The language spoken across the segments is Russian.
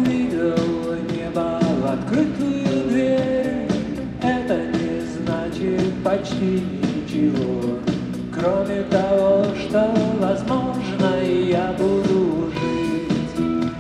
увидел небо в открытую дверь. Это не значит почти ничего, кроме того, что, возможно, я буду жить.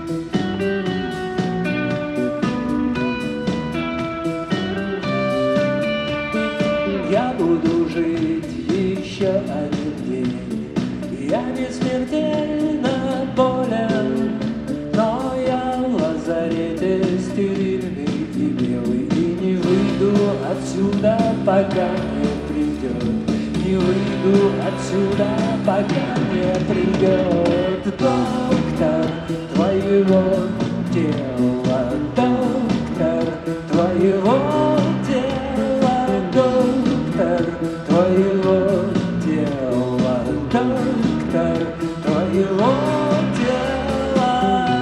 Я буду жить еще один день. Я не смертельно болен, но я в лазарете стерильный и белый, и не выйду отсюда, пока не придет. Не выйду отсюда, пока не придет доктор твоего тела, доктор твоего тела, доктор твоего тела, доктор твоего тела.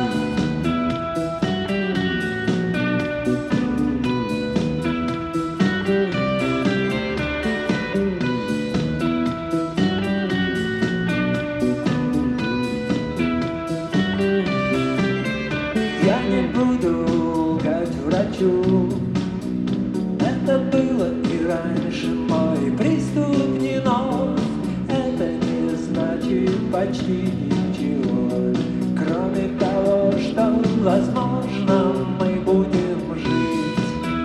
Я не буду лгать врачу, это было и раньше, мой приступ не нов. Это не значит почти ничего, кроме того, что, возможно, мы будем жить.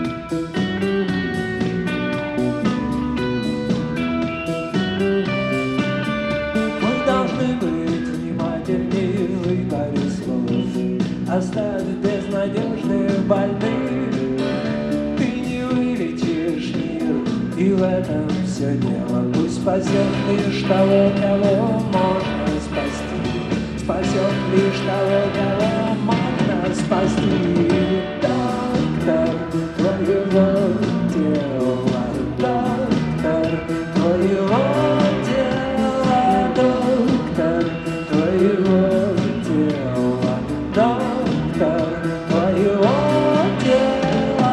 Мы должны быть внимательнее в выборе слов, оставь безнадежных больных. Ты не вылечишь мир, и в этом все дело. Пусть спасет лишь того, кого можно спасти. Спасет лишь того, кого можно спасти. Доктор твоего тела, доктор твоего тела, доктор твоего тела, доктор твоего тела.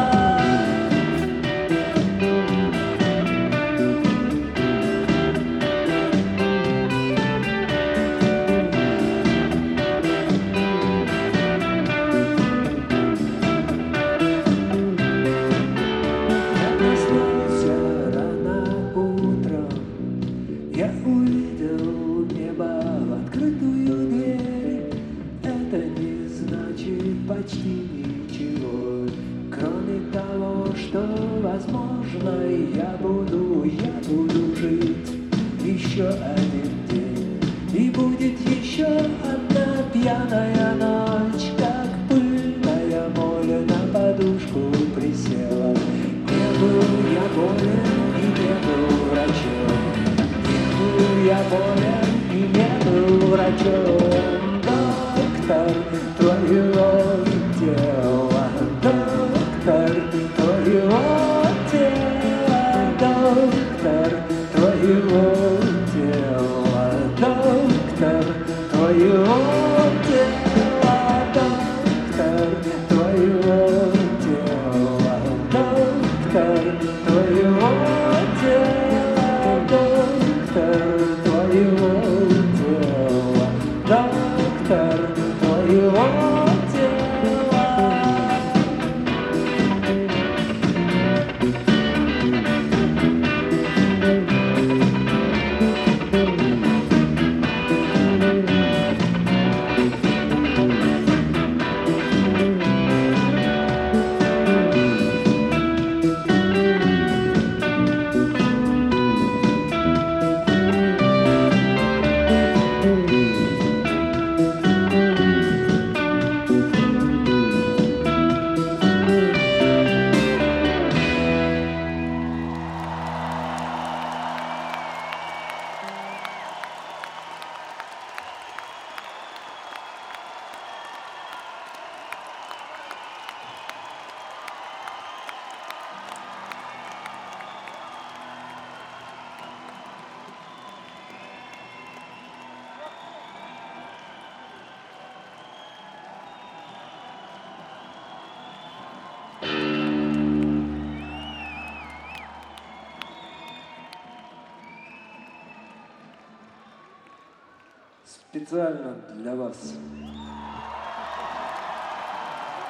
Я проснулся рано утром, я увидел небо в открытую дверь. Это не значит почти ничего, кроме того, что, возможно, я буду жить еще один день. И будет еще одна пьяная ночь, как пыльная моль на подушку присела. Не был я болен и не был врачом, не был я болен и не был врачом. Доктор твоего тела, доктор твоего тела, доктор твоего тела, доктор твоего тела, доктор твоего тела, доктор твоего тела, доктор твоего тела, доктор твоего тела. Специально для вас.